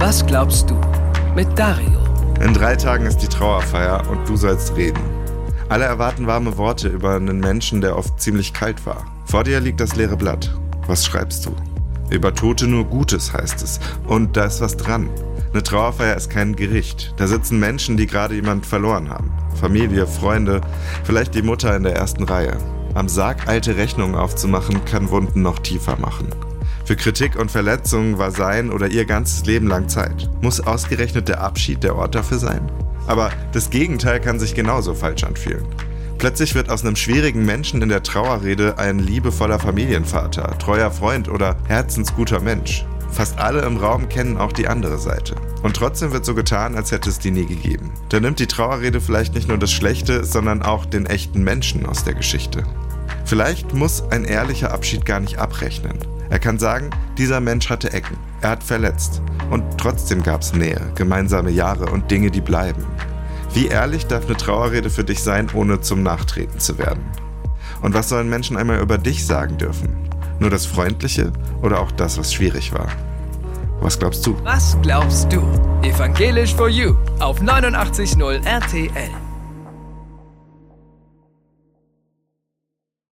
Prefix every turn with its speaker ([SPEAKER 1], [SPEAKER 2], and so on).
[SPEAKER 1] Was glaubst du? Mit Dario.
[SPEAKER 2] In 3 Tagen ist die Trauerfeier und du sollst reden. Alle erwarten warme Worte über einen Menschen, der oft ziemlich kalt war. Vor dir liegt das leere Blatt. Was schreibst du? Über Tote nur Gutes, heißt es. Und da ist was dran. Eine Trauerfeier ist kein Gericht. Da sitzen Menschen, die gerade jemand verloren haben. Familie, Freunde, vielleicht die Mutter in der ersten Reihe. Am Sarg alte Rechnungen aufzumachen, kann Wunden noch tiefer machen. Für Kritik und Verletzungen war sein oder ihr ganzes Leben lang Zeit. Muss ausgerechnet der Abschied der Ort dafür sein? Aber das Gegenteil kann sich genauso falsch anfühlen. Plötzlich wird aus einem schwierigen Menschen in der Trauerrede ein liebevoller Familienvater, treuer Freund oder herzensguter Mensch. Fast alle im Raum kennen auch die andere Seite. Und trotzdem wird so getan, als hätte es die nie gegeben. Da nimmt die Trauerrede vielleicht nicht nur das Schlechte, sondern auch den echten Menschen aus der Geschichte. Vielleicht muss ein ehrlicher Abschied gar nicht abrechnen. Er kann sagen, dieser Mensch hatte Ecken, er hat verletzt. Und trotzdem gab es Nähe, gemeinsame Jahre und Dinge, die bleiben. Wie ehrlich darf eine Trauerrede für dich sein, ohne zum Nachtreten zu werden? Und was sollen Menschen einmal über dich sagen dürfen? Nur das Freundliche oder auch das, was schwierig war? Was glaubst du?
[SPEAKER 1] Was glaubst du? Evangelisch for You auf 89.0 RTL.